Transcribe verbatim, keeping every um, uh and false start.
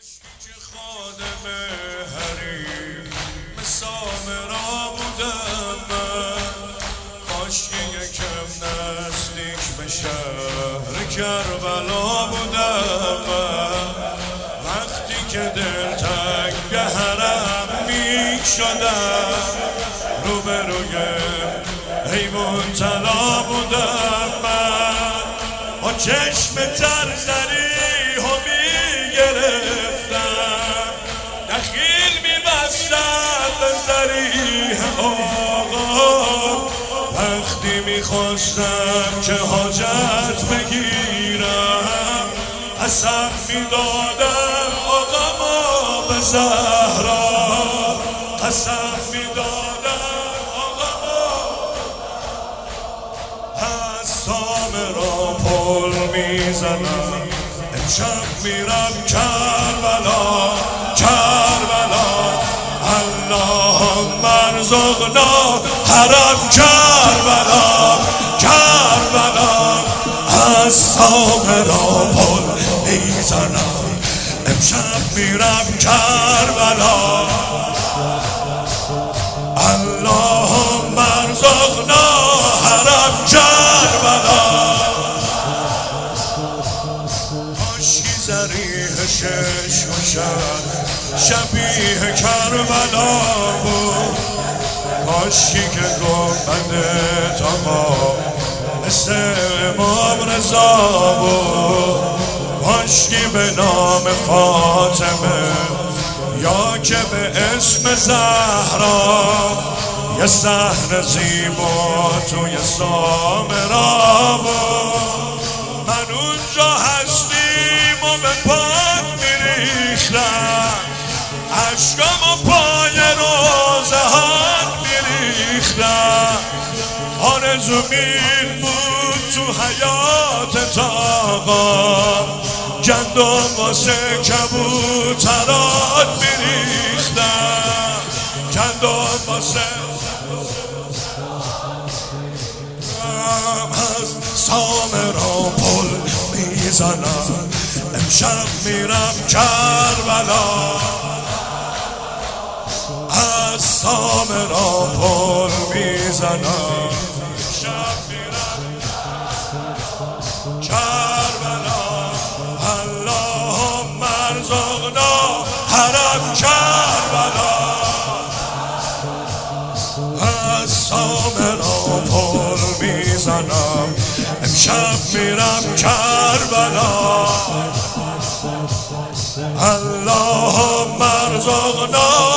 که خادم حریم سامرا بودم من، کاشکی یکم نزدیک به شهر کربلا بودم من. وقتی که دل تنگ حرم می شدم، روبروی حیوان طلا بودم من. با چشم ترزری ها می گرفتم، دخیل می بستم به ذریح آقا. وقتی می خواستم که حاجت بگیرم، قسم می دادم آقا ما به زهرا. قسم می دادم آقا ما از سامرا پل می زنم. امشب میرم کربلا کربلا. اللهم ارزقنا حرم کربلا کربلا. از سامرا پل می زنم. امشب میرم کربلا. اللهم ارزقنا حرم کربلا. کاشکی ذریح شش شد شبیه کربلا بود. کاشکی که گنبد آقا مثل امام رضا بود. کاشکی به نام فاطمه یا که به اسم زهرا یه صحن زیبا توی سامرا بود. من اونجا هستیم و به پاک میریختم، عشقم و پای روزه ها میریختم. آرزو این بود تو حیات تاقا، گندم واسه کبوترات میریختم. گندم واسه از سامرا پل میزنم. امشب میرم کربلا. از سامرا پل میزنم. امشب میرم کربلا. اللهم ارزقنا حرم کربلا. از سامرا پل میزنم. امشب میرم کربلا. اللهم ارزقنا